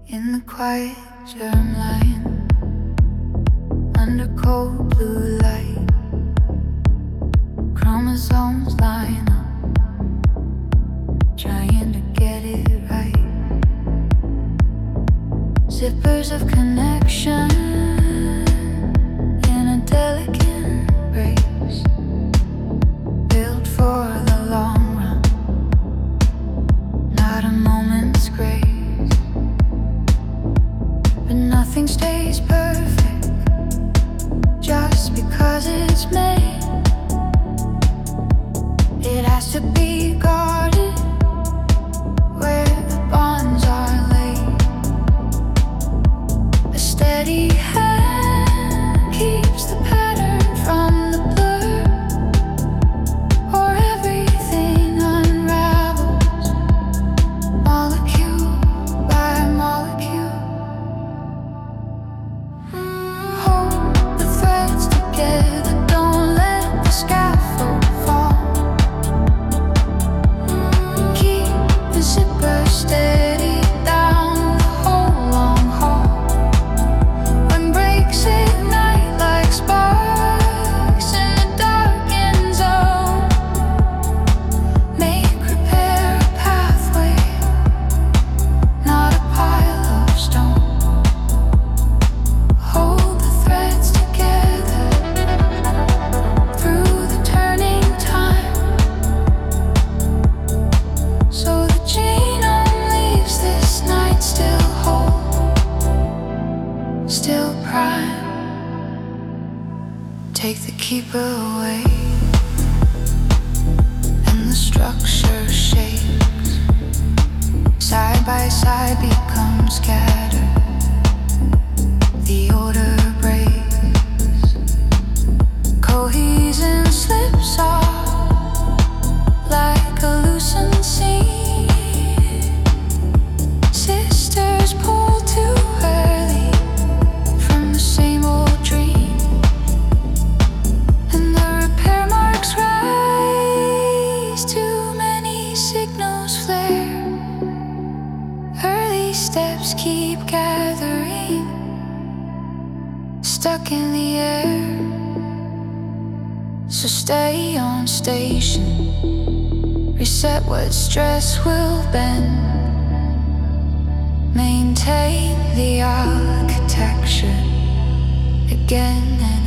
In the quiet germline, under cold blue light, chromosomes line up, trying to get it right. Zippers of connection in a delicate embrace, built for the long run, not a moment's grace. But nothing stays perfect just because it's made. It has to be guarded where the bonds are laid. A steady hand keeps the pattern from the blur, or everything unravels, molecule by molecule. Hold the threads together, don't let the scaffold fall. Keep the zipper steady down the whole long haul. When breaks ignite like sparks in the darkened zone, make repair a pathway, not a pile of stone. Hold the threads together through the turning time, so the genome leaves this night still whole, still prime. Take the keeper away, and the structure shakes. Side by side becomes scattered. The order breaks, cohesion slips off like a loosened seam. Sisters pull too early from the same old dream, and the repair marks rise. Too many signals flare. Early steps keep gathering, stuck in the air. So stay on station, reset what stress will bend. Maintain the architecture again and